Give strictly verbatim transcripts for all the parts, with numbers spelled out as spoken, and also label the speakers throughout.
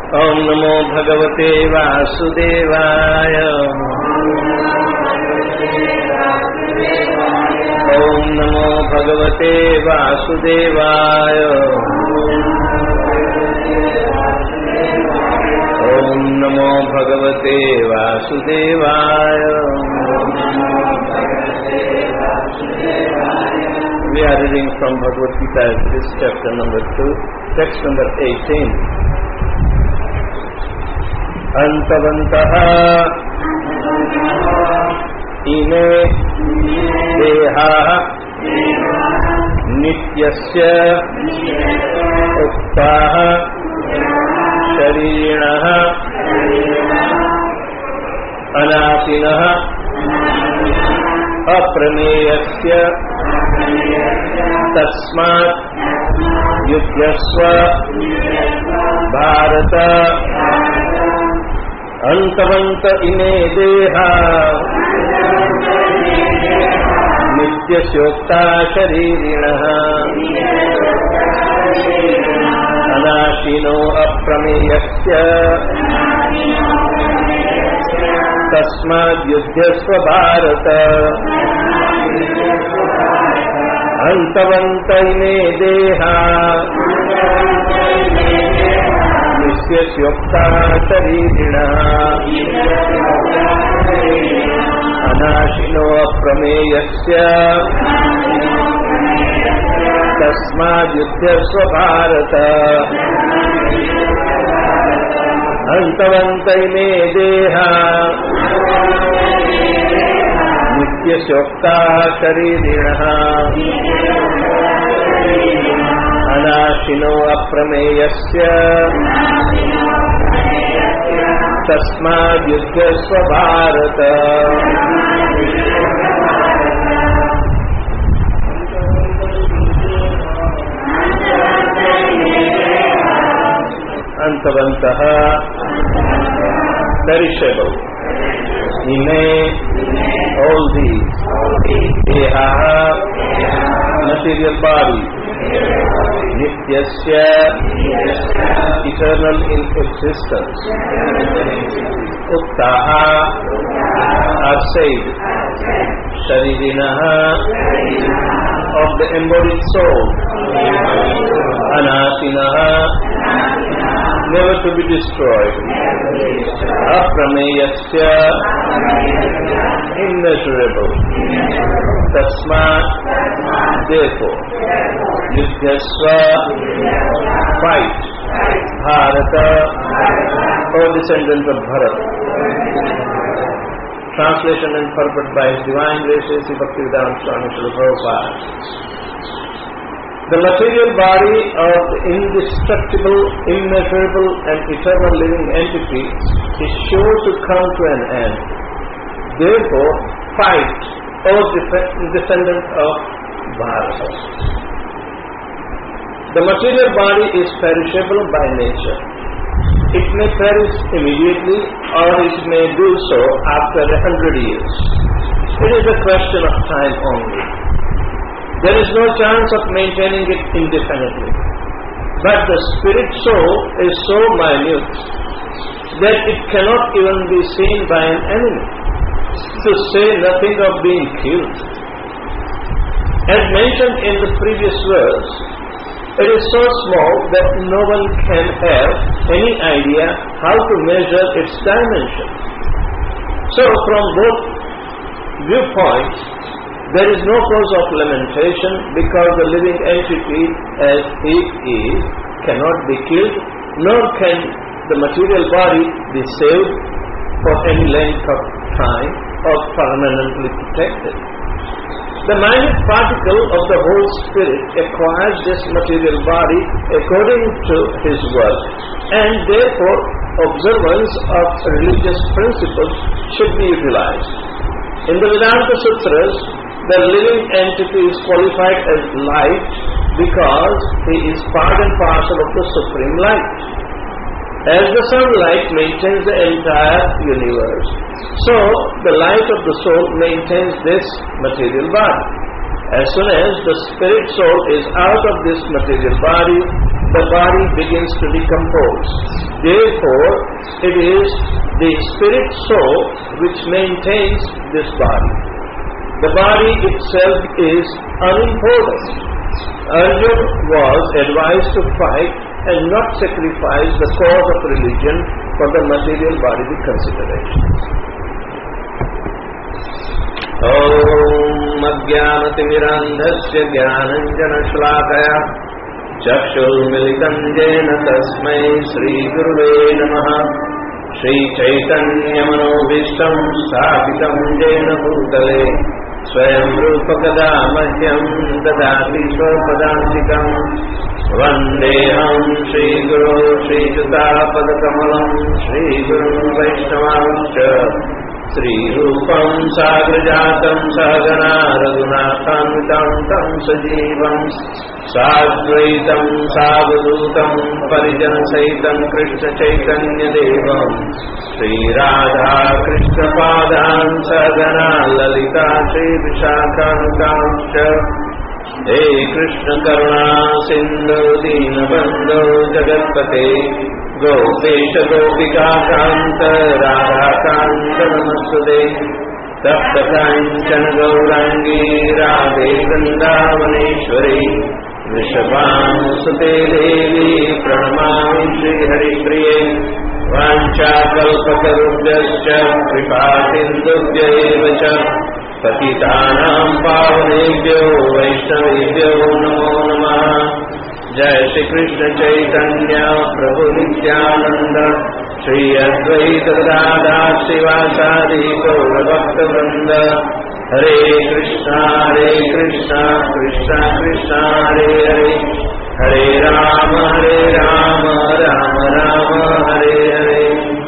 Speaker 1: Om Namo Bhagavate Vasudevaya. Om Namo Bhagavate Vasudevaya. Om Namo Bhagavate Vasudevaya. We are reading from Bhagavad Gita, this chapter number two, text number eighteen. Antavantaha ime deha nityasya uktaha sharinaha anasinaha aprameyasya tasmat yudhyasva bharata antavanta ime deha nityasyokta sharirinaha anashino aprameyasya tasmad yudhyasva bharata antavanta ime deha nityasyokta sharirinaha anashino aprameyasya tasmad yudhyasva bharata antavanta ime deha nityasyokta sharirinaha anashino aprameyasya tasmad yudhyasva bharata antavantaha perishable ime all these deha material body nityasya eternal in existence uktaha are said sharirinaha of the embodied soul anasinaha never to be destroyed aprameyasya immeasurable tasmat therefore yudhyasva fight bharata O descendant of Bharat. Translation and purport by His Divine Grace Sri Bhaktivedanta Swami Srila Prabhupada. The material body of the indestructible, immeasurable and eternal living entity is sure to come to an end. Therefore, fight, O descendant of Bharata. The material body is perishable by nature. It may perish immediately or it may do so after a hundred years. It is a question of time only. There is no chance of maintaining it indefinitely. But the spirit soul is so minute that it cannot even be seen by an enemy, to say nothing of being killed. As mentioned in the previous verse, it is so small that no one can have any idea how to measure its dimension. So from both viewpoints, there is no cause of lamentation because the living entity as it is cannot be killed, nor can the material body be saved for any length of time or permanently protected. The minute particle of the whole spirit acquires this material body according to his work, and therefore observance of religious principles should be utilized. In the Vedanta Sutras, the living entity is qualified as light because he is part and parcel of the Supreme Light. As the sunlight maintains the entire universe, so the light of the soul maintains this material body. As soon as the spirit soul is out of this material body, the body begins to decompose. Therefore, it is the spirit soul which maintains this body. The body itself is unimportant. Arjuna was advised to fight and not sacrifice the cause of religion for the material bodily considerations. Om Ajnanatimidandhasya Jnananjanashlakaya Chakshurmilitam Jena Tasmai Shri Guruve Namaha Shri Chaitanya Manobhishtam Sthapitam Jena Bhutale Swayam Rupa Kada Madhyam Dadati Swapadantikam Vandeham Shri Guru Shri Juta Padakamalam Shri Guru Vaishnavamscha Shri Rupam Sagrajatam Sagana Raghunathanvitam Tam Sajivam Sadvaitam Savadutam Parijana Saitam Krishna Chaitanya Devam Shri Radha Krishna Padam Sagana Lalita Shri Vishakhantamscha Hey Krishna Karuna Sindhu Dinabandhu Jagatpate Gopesha Gopika Kanta Radha Kanta Namaste Tapta Kanchana Gaurangi Radhe Vrindavaneshwari Vrishabhanusute Devi Pranamami Shri Hari Priye Vancha Kalpatarubhyascha Kripasindubhya evacha Patitanam Pavanebhyo Vaishnavebhyo Namo Namah Jai Shri Krishna Chaitanya Prabhu Nityananda Shri Advaita Gadadhar Sivasadi Gaura Bhakta Vrinda Hare Krishna Hare Krishna Krishna Krishna Hare Hare Hare Rama Hare Rama Rama Rama Hare Hare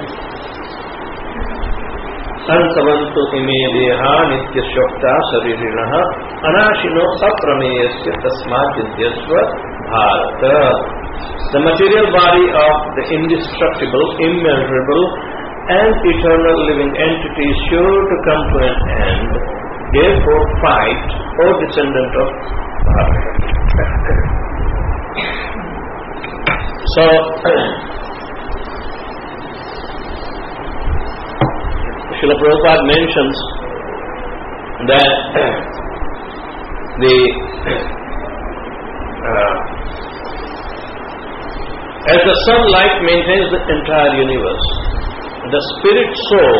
Speaker 1: Ansavantu ime deha nitya shokta saririnaha anashino aprameyasya tasmat vidyasva bharata. The material body of the indestructible, immeasurable and eternal living entity is sure to come to an end. Therefore fight, O descendant of Bharata. So, Srila Prabhupada mentions that the uh, as the sunlight maintains the entire universe, the spirit soul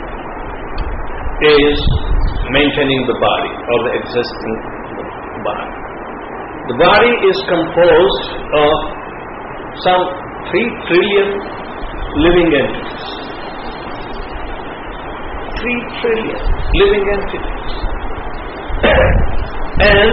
Speaker 1: is maintaining the body or the existing body. The body is composed of some three trillion living entities. Three trillion living entities. And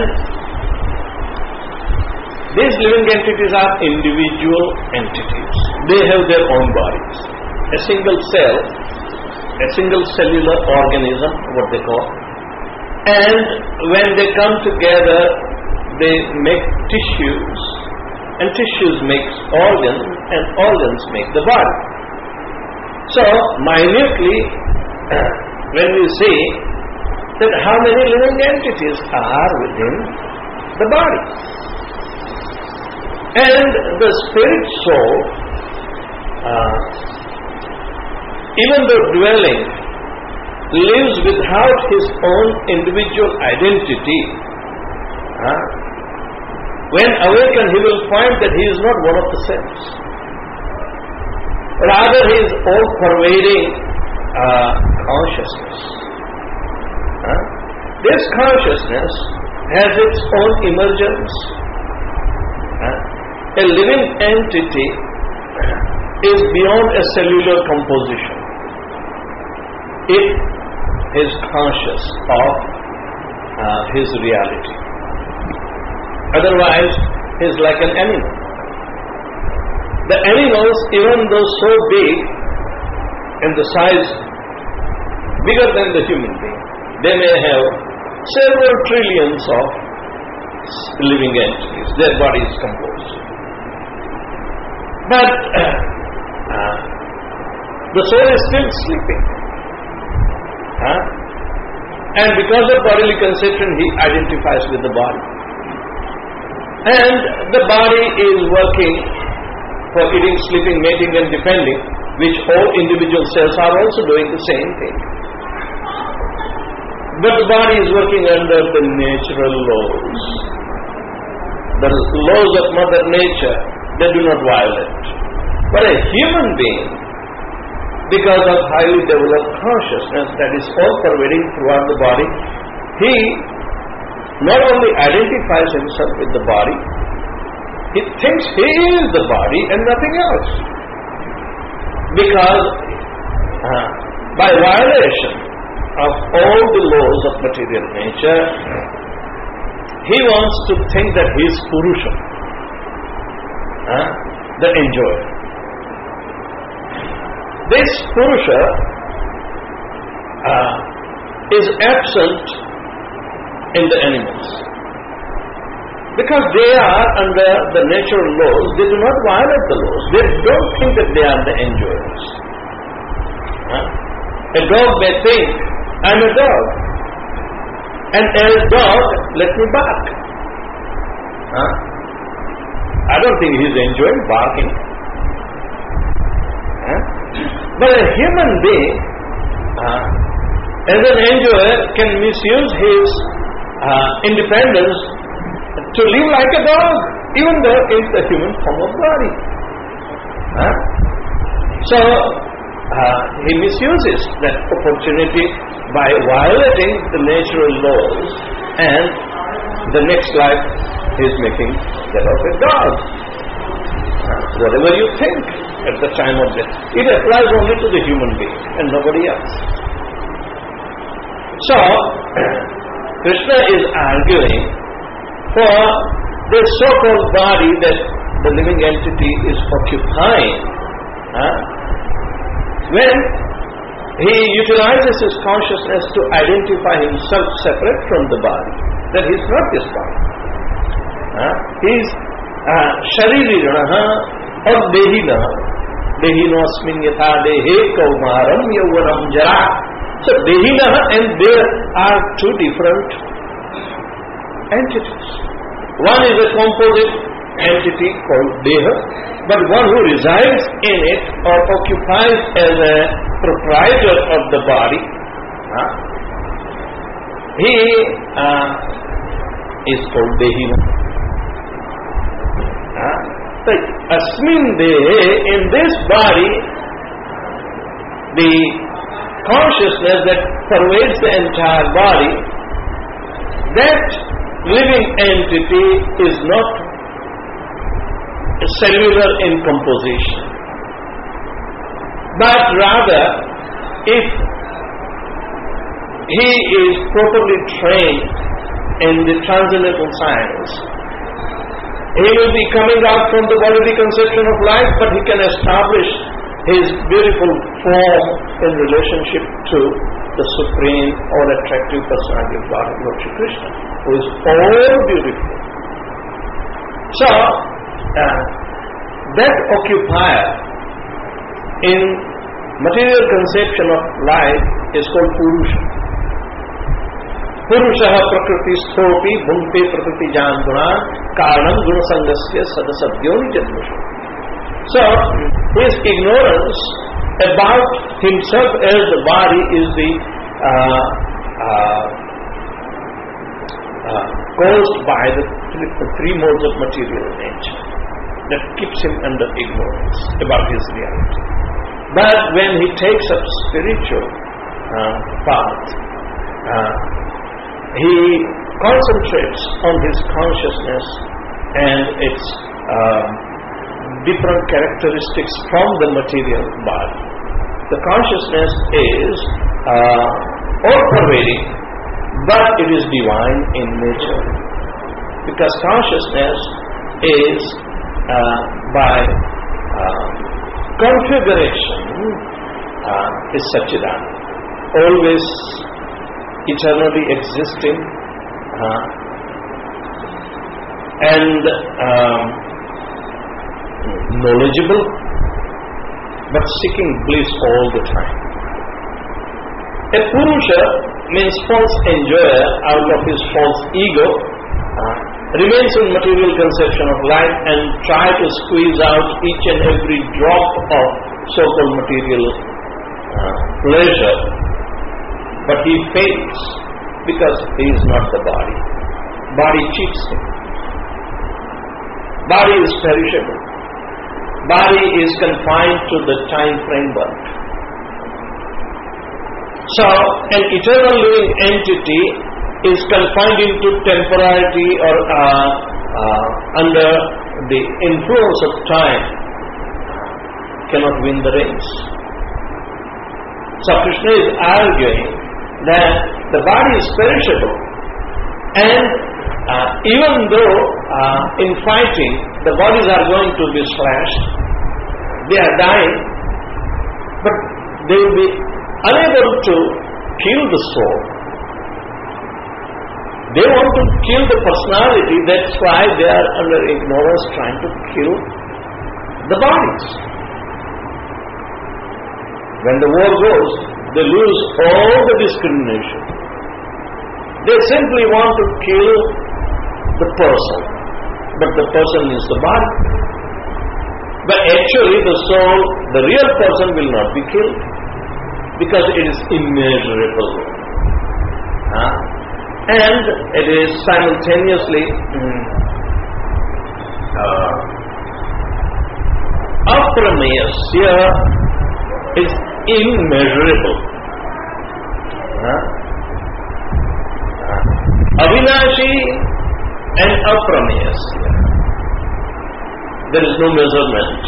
Speaker 1: these living entities are individual entities. They have their own bodies. A single cell, a single cellular organism, what they call. And when they come together, they make tissues. And tissues make organs, and organs make the body. So, minutely, when we say that how many living entities are within the body. And the spirit soul, uh, even though dwelling, lives without his own individual identity. Uh, when awakened, he will find that he is not one of the cells. Rather, he is all-pervading uh, consciousness. Uh, this consciousness has its own emergence. Uh, a living entity is beyond a cellular composition. It is conscious of uh, his reality. Otherwise, he is like an animal. The animals, even though so big in the size, bigger than the human being, they may have several trillions of living entities. Their body is composed. But uh, the soul is still sleeping. Huh? And because of bodily conception, he identifies with the body. And the body is working for eating, sleeping, mating and defending, which all individual cells are also doing the same thing. But the body is working under the natural laws. The laws of Mother Nature, they do not violate. But a human being, because of highly developed consciousness that is all pervading throughout the body, he not only identifies himself with the body, he thinks he is the body and nothing else. Because uh, by violation of all the laws of material nature, he wants to think that he is Purusha, uh, the enjoyer. This Purusha uh, is absent in the animals. Because they are under the natural laws, they do not violate the laws. They don't think that they are the enjoyers. Huh? A dog may think, I am a dog. And as a dog, let me bark. Huh? I don't think he is enjoying barking. Huh? But a human being, uh, as an enjoyer, can misuse his uh, independence to live like a dog, even though it's the human form of body. Huh? So, uh, he misuses that opportunity by violating the natural laws, and the next life he is making that of a dog. Uh, whatever you think at the time of death, it applies only to the human being and nobody else. So, Krishna is arguing for the so-called body that the living entity is occupying. Huh? When he utilizes his consciousness to identify himself separate from the body, that he is not this body. Huh? He is shaririraha or dehinaha. Dehino asmin yatha dehe kaumaram yauvanam jara. So dehinaha and there are two different entities. One is a composite entity called Deha, but one who resides in it or occupies as a proprietor of the body, uh, he uh, is called Dehina. Uh, so, Asmin Dehe, in this body, the consciousness that pervades the entire body, that living entity is not cellular in composition, but rather if he is properly trained in the transcendental science, he will be coming out from the bodily conception of life, but he can establish his beautiful form in relationship to the supreme or attractive personality of God, Lord Shri Krishna, who is all beautiful. So, uh, that occupier in material conception of life is called Purusha. Purushaha prakriti sthopi bhunte prakriti janguna karanam gunasangasya sadasadyoni jadmusha. So, his ignorance about himself as the body is the uh, uh, uh, caused by the three, the three modes of material nature that keeps him under ignorance about his reality. But when he takes up spiritual uh, path, uh, he concentrates on his consciousness and its uh, different characteristics from the material body. The consciousness is uh, all-pervading, but it is divine in nature. Because consciousness is uh, by uh, configuration uh, is Satchidananda, always eternally existing uh, and um, knowledgeable, but seeking bliss all the time. A Purusha means false enjoyer out of his false ego, uh, remains in material conception of life and try to squeeze out each and every drop of so-called material uh, pleasure. But he fails because he is not the body. Body cheats him. Body is perishable. Body is confined to the time framework. So, an eternal living entity is confined into temporality or uh, uh, under the influence of time, cannot win the race. So Krishna is arguing that the body is perishable, and uh, even though uh, in fighting the bodies are going to be slashed, they are dying, but they will be unable to kill the soul. They want to kill the personality, that's why they are under ignorance trying to kill the bodies. When the war goes, they lose all the discrimination. They simply want to kill the person, but the person is the body. But actually the soul, the real person will not be killed, because it is immeasurable. Huh? And it is simultaneously mm, uh, aprameya is immeasurable. Huh? Uh, Avinashi and aprameya. There is no measurement.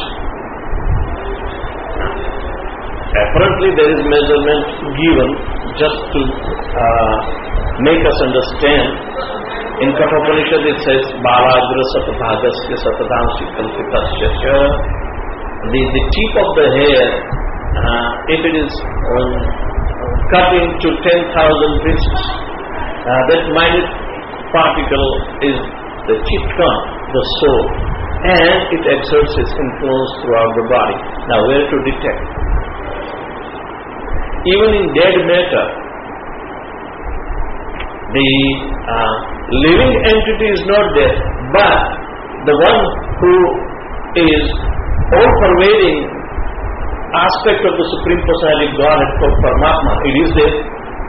Speaker 1: Apparently there is measurement given just to uh, make us understand. In Kathopanishad it says, Balagra satadhagasya satadhamsi kalpitasya. The, the tip of the hair, uh, if it is um, cut into ten thousand pieces, uh, that minute particle is the chitta, the soul, and it exerts its influence throughout the body. Now where to detect? Even in dead matter, the uh, living entity is not there, but the one who is all-pervading aspect of the Supreme Personality Godhead called Paramatma, it is there.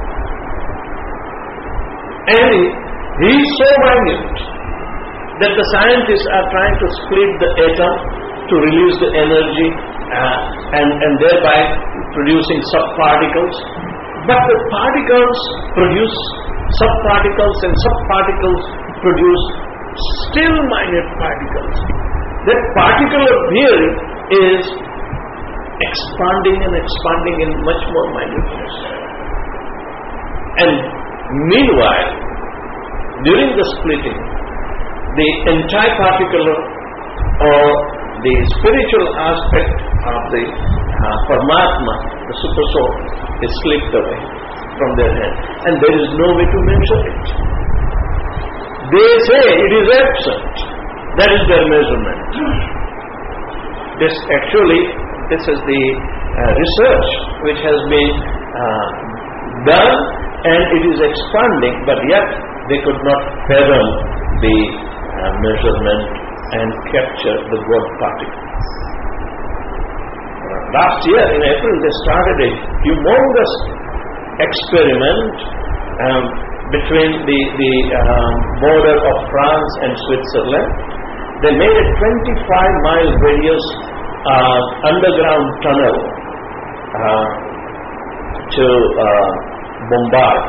Speaker 1: And he is so minute that the scientists are trying to split the atom to release the energy uh, and, and thereby producing subparticles. But the particles produce subparticles, and subparticles produce still minute particles. That particular theory is expanding and expanding in much more minuteness. And meanwhile, during the splitting, the anti-particular or the spiritual aspect of the uh, Paramatma, the Super Soul, is slipped away from their hand, and there is no way to measure it. They say it is absent. That is their measurement. This actually, this is the uh, research which has been uh, done, and it is expanding, but yet they could not fathom the uh, measurement and capture the God particle. Uh, last year in April they started a humongous experiment um, between the, the um, border of France and Switzerland. They made a twenty-five mile radius uh, underground tunnel uh, to uh, bombard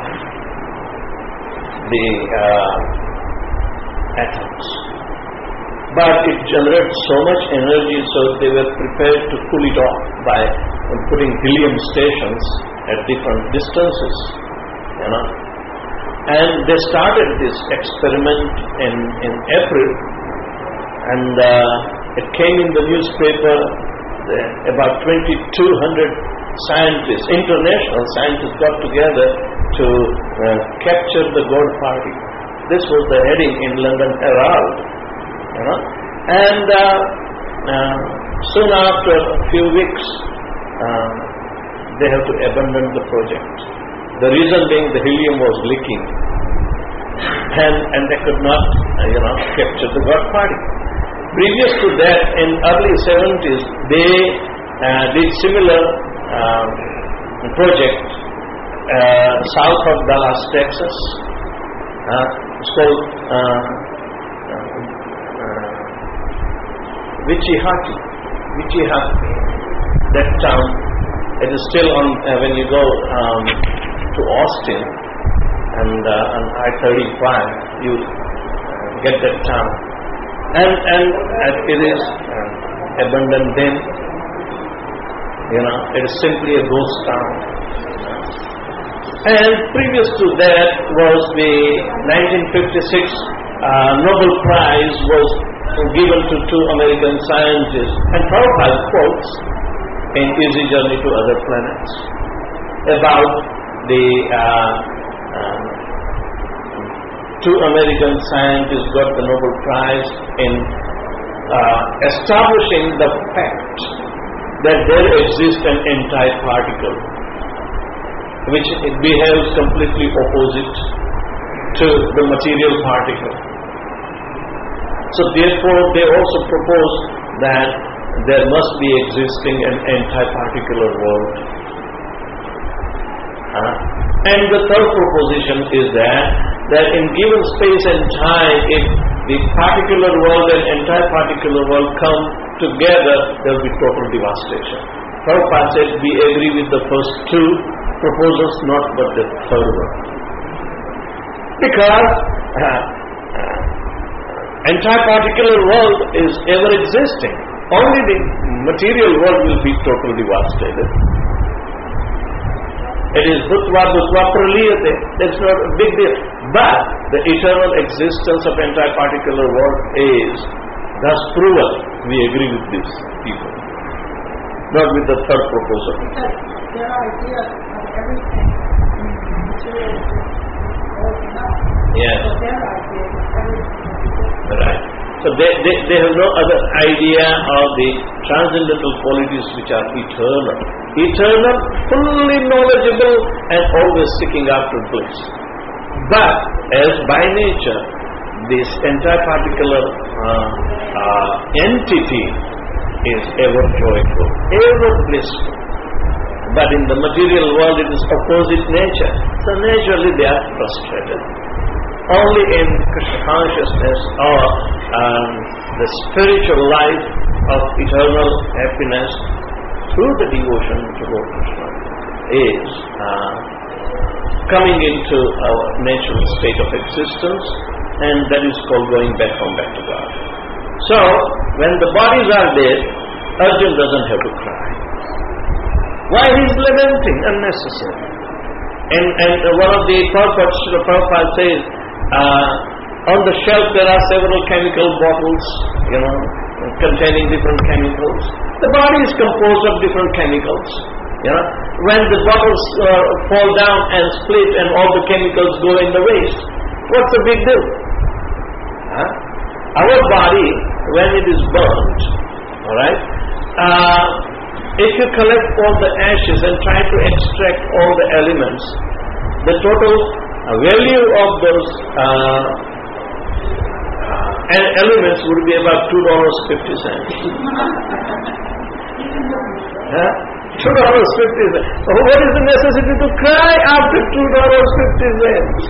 Speaker 1: the uh, atoms. But it generates so much energy, so they were prepared to cool it off by putting helium stations at different distances, you know. And they started this experiment in, in April, and uh, it came in the newspaper. The, about twenty-two hundred scientists, international scientists, got together to uh, capture the God particle. This was the heading in London Herald, you know. And uh, uh, soon after a few weeks, uh, they have to abandon the project. The reason being the helium was leaking. and, and they could not, uh, you know, capture the God party. Previous to that, in early seventies, they uh, did similar uh, project uh, south of Dallas, Texas. Uh, it's called uh, uh, Wichihati. Wichihati, that town. It is still on uh, when you go um, to Austin and uh, on I thirty-five, you uh, get that town. And and uh, it is uh, abandoned then. You know, it is simply a ghost town. And previous to that was the nineteen fifty-six uh, Nobel Prize was given to two American scientists, and Prabhupada quotes in Easy Journey to Other Planets about the uh, um, two American scientists got the Nobel Prize in uh, establishing the fact that there exists an antiparticle which it behaves completely opposite to the material particle. So therefore they also propose that there must be existing an antiparticular world. Uh, and the third proposition is that that in given space and time, if the particular world and antiparticular world come together, there will be total devastation. Prabhupada said we agree with the first two proposals, not but the third one. Because uh, uh, antiparticular world is ever existing. Only the material world will be totally devastated. It is bhutva bhutva praliyate. That's not a big deal. But the eternal existence of antiparticular world is thus proven. We agree with these people. Not with the third proposal.
Speaker 2: Because their idea of everything in material is old enough.
Speaker 1: Yes.
Speaker 2: So their idea is everything is
Speaker 1: Right. So they, they, they have no other idea of the transcendental qualities which are eternal. Eternal, fully knowledgeable and always seeking after bliss. But as by nature, this antiparticular uh, uh, entity is ever joyful, ever blissful. But in the material world it is opposite nature. So naturally they are frustrated. Only in Krishna consciousness or um, the spiritual life of eternal happiness through the devotion to Lord Krishna is uh, coming into our natural state of existence, and that is called going back home, back to God. So, when the bodies are dead, Arjuna doesn't have to cry. Why he is lamenting? Unnecessary. And, and one of the purports, Srila Prabhupada says, Uh, on the shelf there are several chemical bottles, you know, containing different chemicals. The body is composed of different chemicals. You know, when the bottles uh, fall down and split and all the chemicals go in the waste, what's the big deal? Huh? Our body, when it is burnt, all right, uh, if you collect all the ashes and try to extract all the elements, the total uh, value of those uh, uh, elements would be about two dollars and fifty cents. Huh? two dollars and fifty cents. Oh, what is the necessity to cry after two dollars and fifty cents?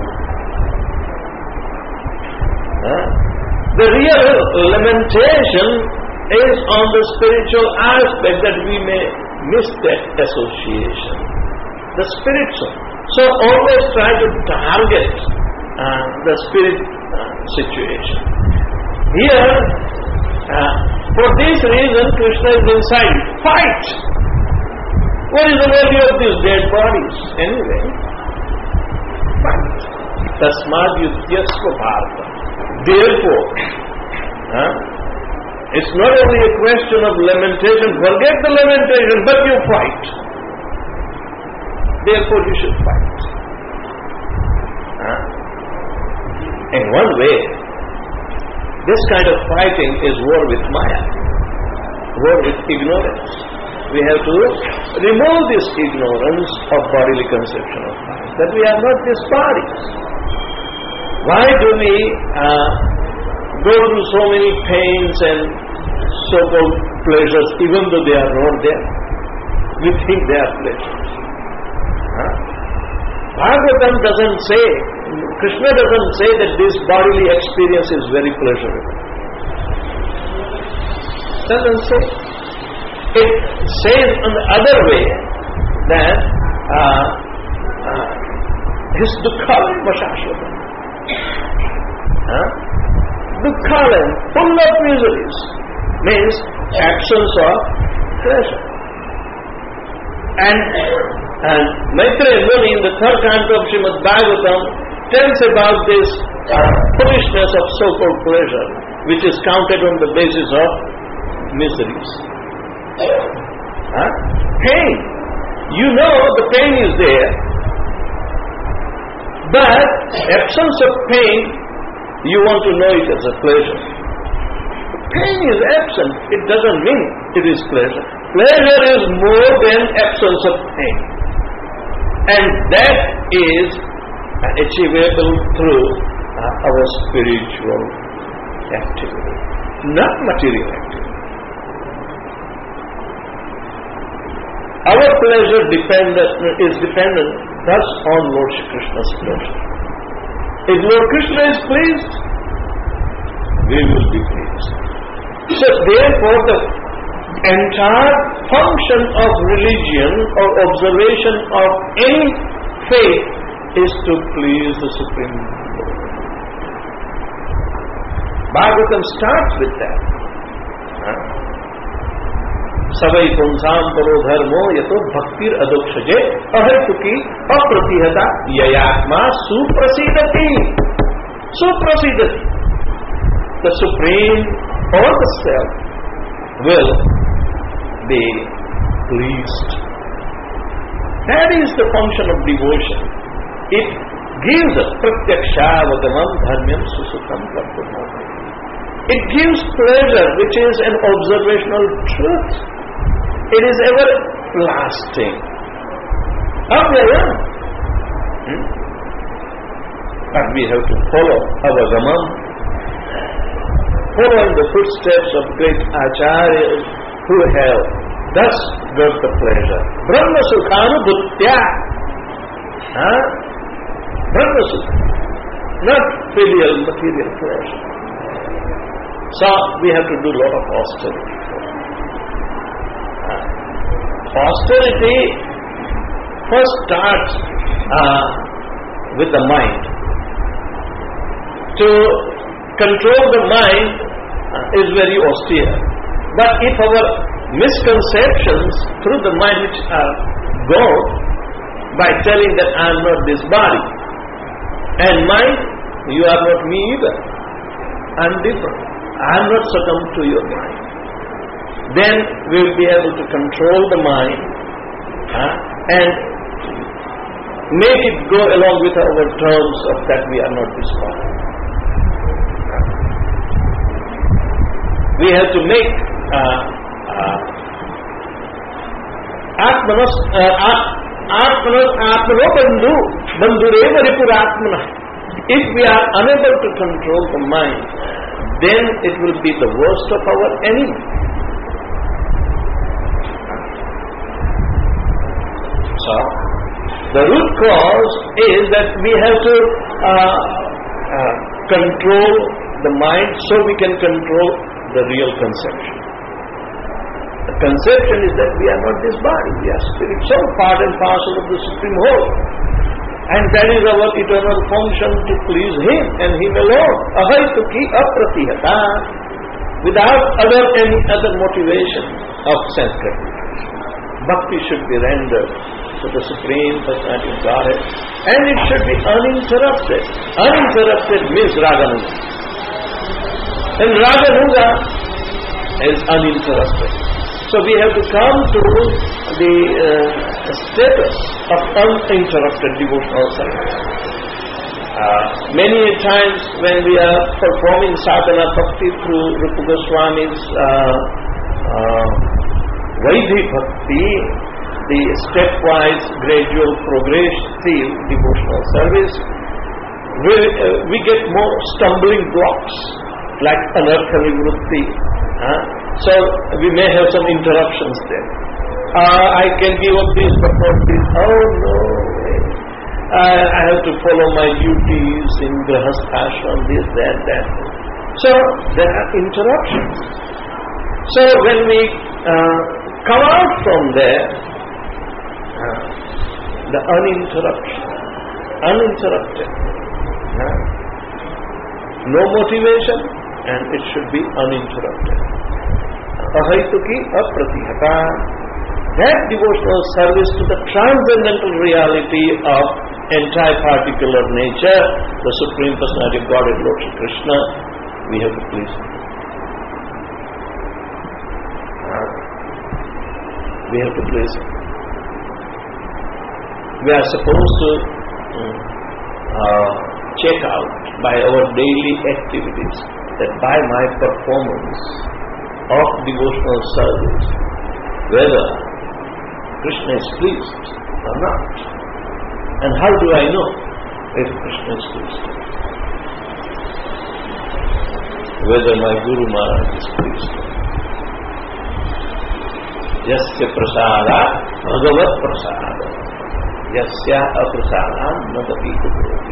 Speaker 1: Huh? The real lamentation is on the spiritual aspect, that we may miss that association. The spiritual. So always try to target uh, the spirit uh, situation. Here, uh, for this reason, Krishna is inside. Fight! What is the value of these dead bodies? Anyway, fight. Tasmad yudyasva bharata. Therefore, huh, it's not only a question of lamentation, forget the lamentation, but you fight. Therefore you should fight. Huh? In one way, this kind of fighting is war with Maya, war with ignorance. We have to remove this ignorance of bodily conception of life, that we are not these bodies. Why do we uh, go through so many pains and so-called pleasures, even though they are not there? We think they are pleasures. Huh? Bhagavatam doesn't say, Krishna doesn't say that this bodily experience is very pleasurable. Doesn't say. It says on the other way that uh, uh, his dukkhalam vashashvatam. Huh? Dukkhalam, full of miseries, means absence of pleasure. And, and Maitreya Muni in the third canto of Srimad Bhagavatam tells about this uh, foolishness of so-called pleasure, which is counted on the basis of miseries. Huh? Pain. You know the pain is there, but absence of pain, you want to know it as a pleasure. Pain is absent, it doesn't mean it is pleasure. Pleasure is more than absence of pain. And that is achievable through uh, our spiritual activity, not material activity. Our pleasure dependent, is dependent thus on Lord Shri Krishna's pleasure. If Lord Krishna is pleased, we will be pleased. So therefore the entire function of religion or observation of any faith is to please the Supreme Lord. Bhagavatam starts with that. Huh? Savai punsam paro dharmo yato bhaktir adokshaje ahituki apratihata yayatma suprasidati. Suprasidati. The Supreme or the Self will be pleased. That is the function of devotion. It gives us pratyakshavadamam dharmyam susutam kartumam. It gives pleasure, which is an observational truth. It is everlasting. Avyaya. Hmm? But we have to follow our gamam, following the footsteps of great acharyas who have thus got the pleasure. Brahma sukhanubhutya. Huh? Brahma sukha. Not filial material pleasure. So we have to do a lot of austerity. Uh, austerity first starts uh, with the mind. To control the mind uh, is very austere. But if our misconceptions through the mind which are gone by telling that I am not this body, and mind, you are not me either, I am different, I am not succumbed to your mind, then we will be able to control the mind uh, and make it go along with our terms of that we are not this body. We have to make uh, uh, Atmanas uh, Atmanas Atmano Bandhu Bandhureva Ripuratmana. If we are unable to control the mind, then it will be the worst of our enemy. So, the root cause is that we have to uh, uh, control the mind so we can control the real conception. The conception is that we are not this body, we are spirit, some part and parcel of the Supreme Whole. And that is our eternal function, to please Him and Him alone. Ahaytuki apratihata. Without other any other motivation of sense gratification. Bhakti should be rendered to the Supreme Personality of Godhead, and it should be uninterrupted. Uninterrupted means Raganuga. And Raganuga is uninterrupted. So we have to come to the uh, status of uninterrupted devotional service. Uh, many times when we are performing sadhana bhakti through Rupa Goswami's uh, uh, Vaidhi Bhakti, the stepwise gradual progressive devotional service, we, uh, we get more stumbling blocks, like anarthali vritti. Huh? So we may have some interruptions there. Uh, I can give up this, but not this. Oh no, I, I have to follow my duties in grahasthashram, this, that, that. So there are interruptions. So when we uh, come out from there, uh, the uninterruption, uninterrupted, uh, no motivation, and it should be uninterrupted. Ahaituki apratihata. That devotional service to the transcendental reality of anti-particular nature, the Supreme Personality of Godhead, Lord Shri Krishna, we have to please Him. Uh, we have to please Him. We are supposed to uh, check out by our daily activities that by my performance of devotional service, whether Krishna is pleased or not. And how do I know if Krishna is pleased? Whether my Guru Maharaj is pleased. Yasya prasada bhagavat prasada. Yasya aprasada nagati kubroti.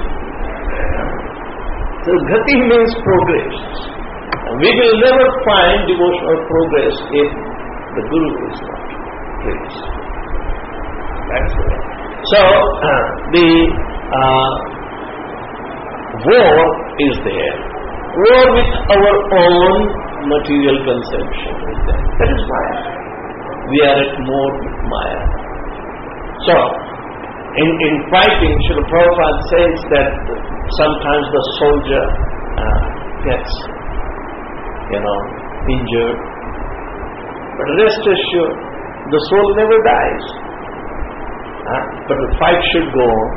Speaker 1: So gati means progress. We will never find devotional progress if the Guru is not pleased. That's the way. So, uh, the uh, war is there. War with our own material conception is there. That is Maya. We are at war with Maya. So, in, in fighting, Srila Prabhupada says that sometimes the soldier uh, gets, you know, injured. But rest assured, the soul never dies. Uh, but the fight should go on.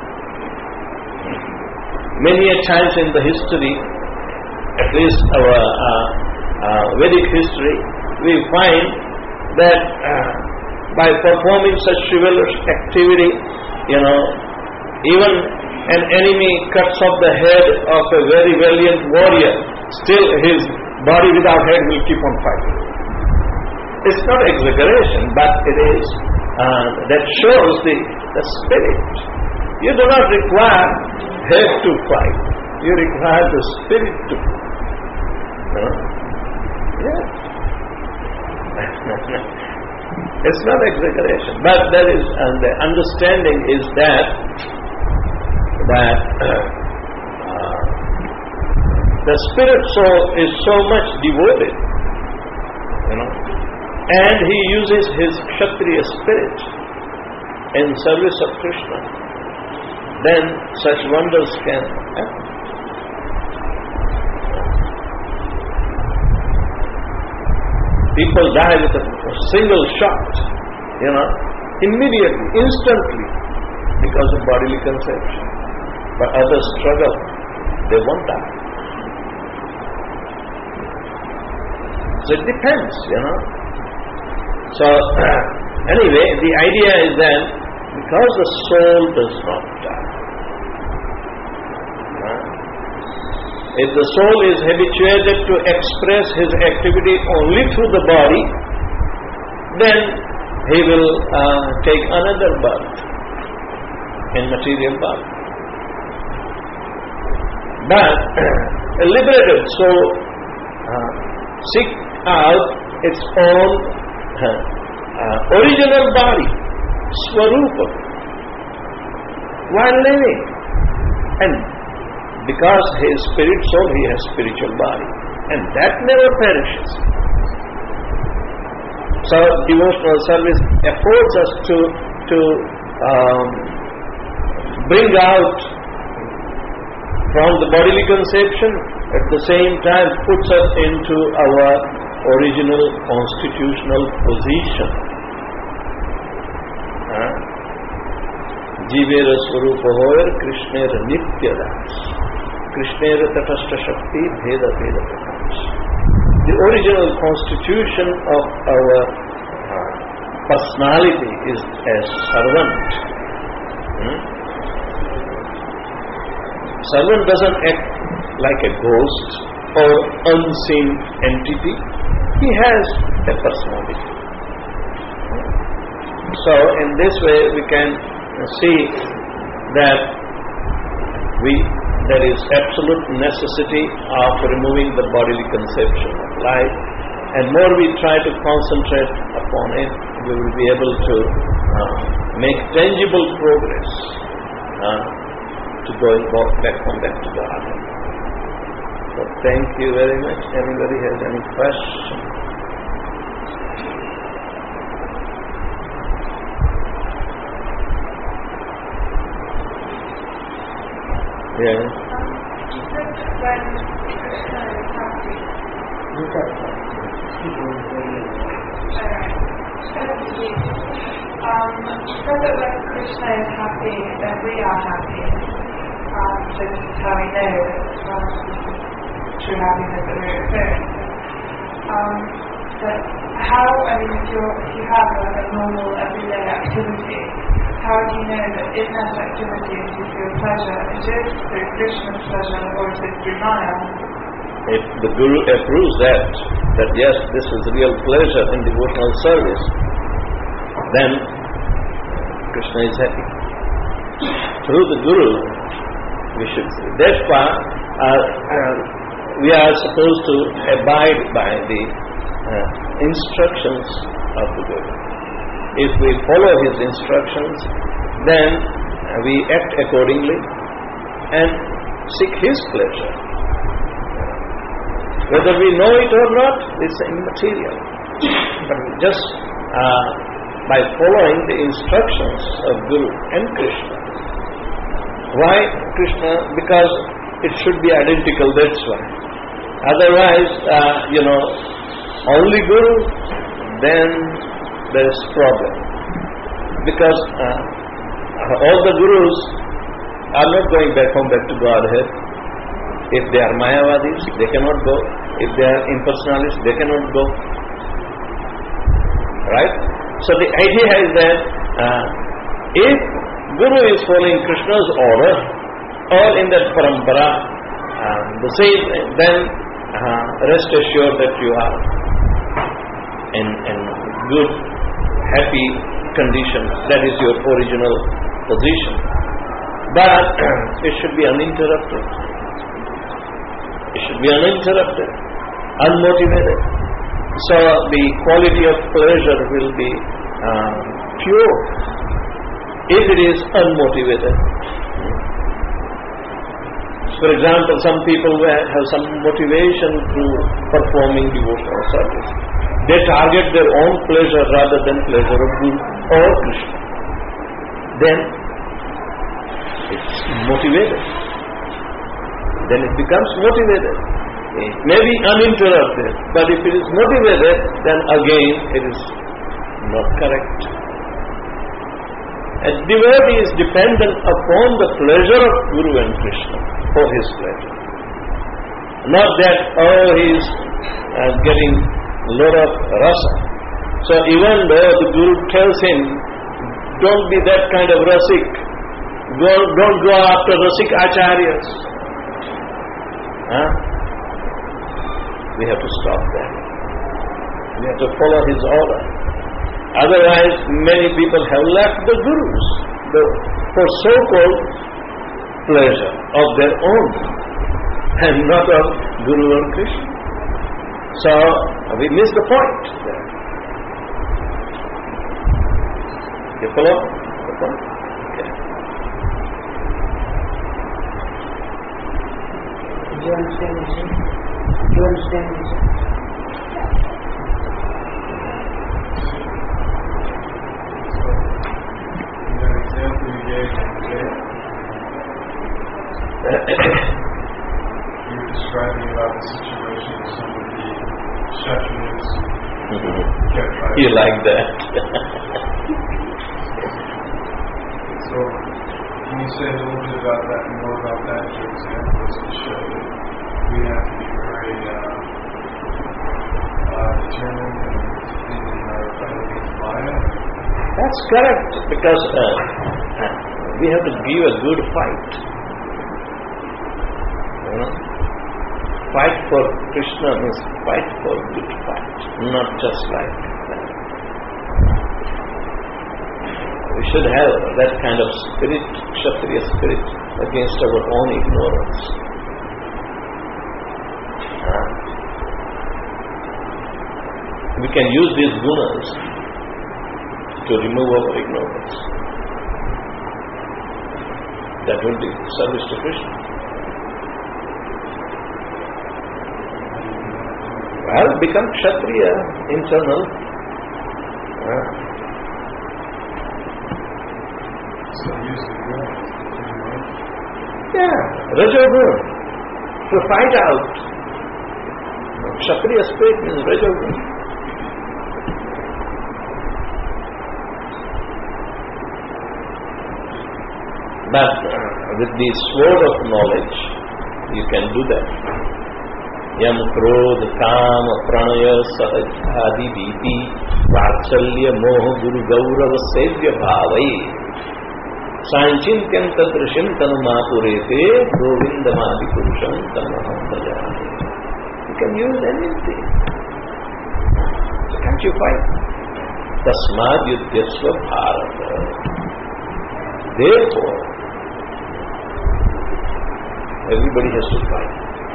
Speaker 1: Many a times in the history, at least our uh, uh, Vedic history, we find that uh, by performing such chivalrous activity, you know, even an enemy cuts off the head of a very valiant warrior, still his body without head will keep on fighting. It's not exaggeration, but it is uh, that shows the, the spirit. You do not require head to fight. You require the spirit to fight. Huh? Yes. It's not exaggeration, but there is, and the understanding is that that uh, uh, the spirit soul is so much devoted, you know, and he uses his Kshatriya spirit in service of Krishna. Then such wonders can happen. People die with a, a single shot, you know, immediately, instantly, because of bodily conception. But others struggle, they won't die. So it depends, you know. So, anyway, the idea is that because the soul does not die, if the soul is habituated to express his activity only through the body, then he will uh, take another birth in material birth. But a liberated soul uh, seeks out its own uh, uh, original body, Swarupa, while living. And because his spirit soul, he has spiritual body, and that never perishes. So devotional service affords us to to um, bring out from the bodily conception, at the same time puts us into our original constitutional position. Jivera Swarupa Hoyer Krishnera Nitya Das. Krishnera Tatastha Shakti Bheda Bheda Prakash. The original constitution of our uh, personality is as servant. Hmm? servant doesn't act like a ghost or unseen entity. He has a personality. So in this way we can see that we there is absolute necessity of removing the bodily conception of life, and more we try to concentrate upon it, we will be able to uh, make tangible progress uh, to going back from back to God. So thank you very much. Anybody has any question? Yeah.
Speaker 2: You said that when Krishna is happy, um, you said that when Krishna is happy, then we are happy. Um, so this is how we know that um, true happiness that we're experiencing. Um, but how, I mean, if, you're, if you have a, a normal everyday activity, how do you know that in that activity if you feel pleasure, is it through Krishna's pleasure or is it through Maya?
Speaker 1: If the Guru approves that, that yes, this is real pleasure in devotional service, then Krishna is happy. Through the Guru, we should say. Therefore, uh, uh, we are supposed to abide by the uh, instructions of the Guru. If we follow his instructions, then we act accordingly and seek his pleasure. Whether we know it or not, it's immaterial. But just uh, by following the instructions of Guru and Krishna. Why Krishna? Because it should be identical, that's why. Otherwise, uh, you know, only Guru, then there is problem. Because uh, all the Gurus are not going back home, back to Godhead. If they are Mayavadis, they cannot go. If they are impersonalists, they cannot go. Right? So the idea is that uh, if Guru is following Krishna's order, or in that parampara, uh, the same, then uh, rest assured that you are in, in good, happy condition. That is your original position. But it should be uninterrupted. It should be uninterrupted, unmotivated. So the quality of pleasure will be uh, pure if it is unmotivated. For example, some people have some motivation through performing devotional service. They target their own pleasure rather than pleasure of Guru or Krishna. Then it's motivated. Then it becomes motivated. It may be uninterrupted, but if it is motivated, then again it is not correct. A devotee is dependent upon the pleasure of Guru and Krishna for his pleasure. Not that, oh, he is uh, getting a lot of rasa. So even though the Guru tells him, don't be that kind of rasik, don't, don't go after rasik acharyas. Huh? We have to stop that. We have to follow his order. Otherwise, many people have left the Gurus the, for so-called pleasure of their own and not of Guru or Krishna. So, we miss the point there. You follow the point? Okay.
Speaker 3: Do you understand what you're saying? Do you understand what you're saying?
Speaker 4: So, in that example you gave today, you were describing about the situation of some of the Kshatriyas who kept trying.
Speaker 1: You like that?
Speaker 4: So, can you say a little bit about that, more about that, your examples to show that we have to be very uh, uh, determined in, in our fight against Maya?
Speaker 1: That's correct, because uh, we have to give a good fight. You know? Fight for Krishna means fight for good fight, not just like that. We should have that kind of spirit, Kshatriya spirit, against our own ignorance. Huh? We can use these gunas to remove our ignorance. That will be service to Krishna. Well, become Kshatriya, internal. Uh,
Speaker 4: So use the guns.
Speaker 1: yeah, Rajogun. To fight out. Kshatriya spirit means Rajogun. But uh, with the sword of knowledge, you can do that. Yam krodh kam pranaya sahajadi bhiti vatsalya moha guru gaurav sevya bhavai sanchintyan tadrishim tanumapurete govindamadi purusham tamaham bhajami. You can use anything. So can't you fight? Tasmad yudhyasva bharata. Therefore, everybody has to fight.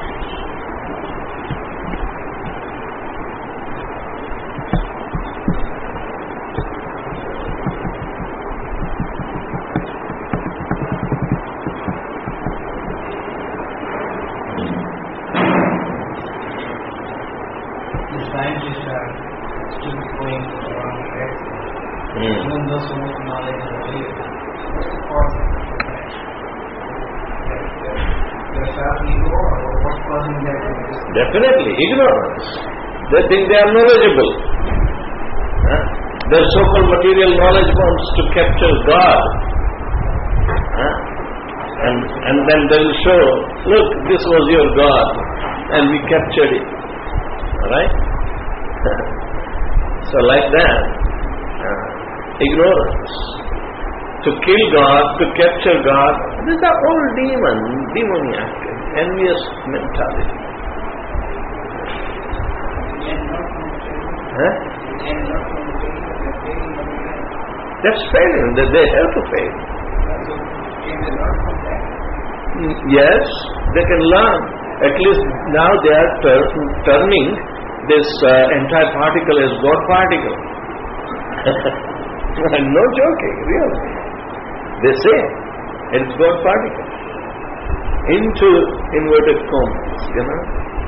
Speaker 3: The scientists are still going around that.
Speaker 1: Hmm.
Speaker 3: Even though so much knowledge is available, what's the cause of that? Their self-ego or what's causing that?
Speaker 1: Definitely, ignorance. They think they are knowledgeable. Huh? Their so-called material knowledge wants to capture God. Huh? And, and then they will show, look, this was your God, and we captured it. Alright? So like that, uh, ignorance. To kill God, to capture God, these are all demon, demoniac, envious mentality. Huh? That's failing, that they have to fail. Mm, Yes, they can learn. At least now they are tur- turning this uh, entire particle as God particle. No joking, really. They say it's God particle. Into inverted commas, you know.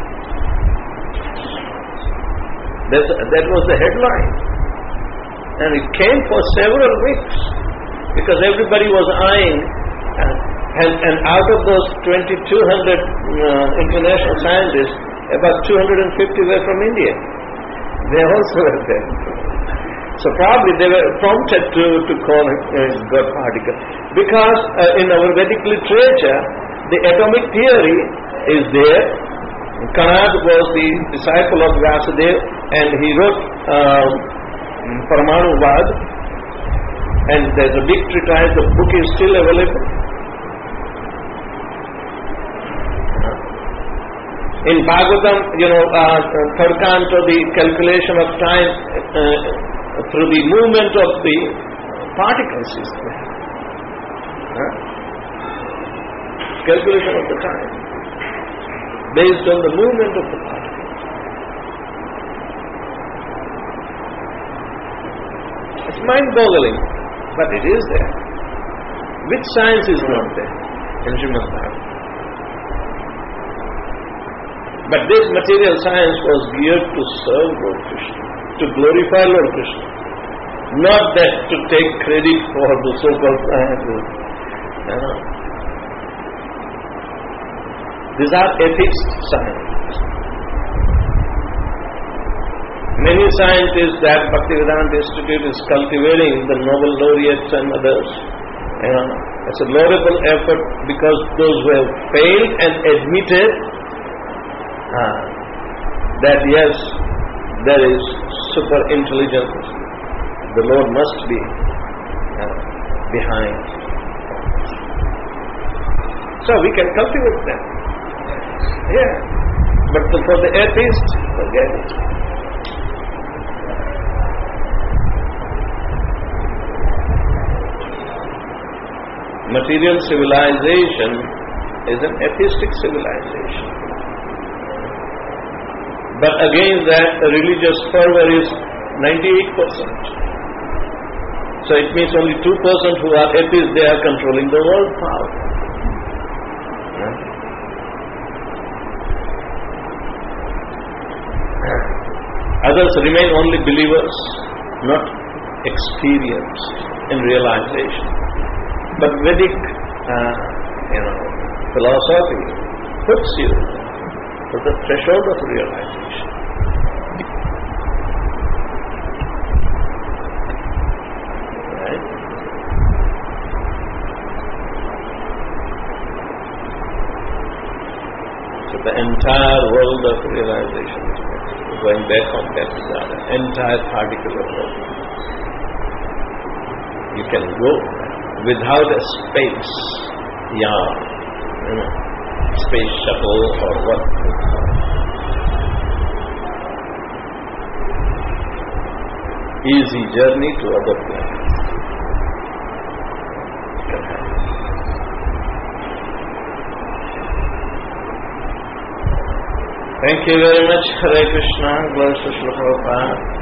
Speaker 1: That's, that was the headline. And it came for several weeks because everybody was eyeing, and, and, and out of those twenty-two hundred uh, international scientists, about two hundred fifty were from India. They also were there. So probably they were prompted to, to call it uh, God particle. Because uh, in our Vedic literature, the atomic theory is there. Kanad was the disciple of Vyasadeva, and he wrote uh, Paramanuvad, and there's a big treatise, the book is still available. In Bhagavatam, you know, uh, third canto, the calculation of time uh, through the movement of the particles is there. Huh? Calculation of the time based on the movement of the particles. It's mind-boggling, but it is there. Which science is not there in Srimad Bhagavatam? But this material science was geared to serve Lord Krishna, to glorify Lord Krishna, not that to take credit for the so-called science. You know. These are ethics science. Many scientists that Bhaktivedanta Institute is cultivating, the Nobel laureates and others, you know, it's a laudable effort because those who have failed and admitted uh, that yes, there is super intelligence, the Lord must be uh, behind. So we can cultivate them. Yeah. But the, for the atheist, forget it. Material civilization is an atheistic civilization. But against that, religious fervor is ninety-eight percent. So it means only two percent who are atheists, they are controlling the world power. Yeah. Others remain only believers, not experienced in realization. But Vedic, uh, you know, philosophy puts you to the threshold of realization. Right? So the entire world of realization is possible. Going back on that, the entire particular world. You can go without a space yawn, you know, space shuttle or what. Easy journey to other planets. Can happen. Thank you very much. Hare Krishna. Glory to Srila Prabhupada.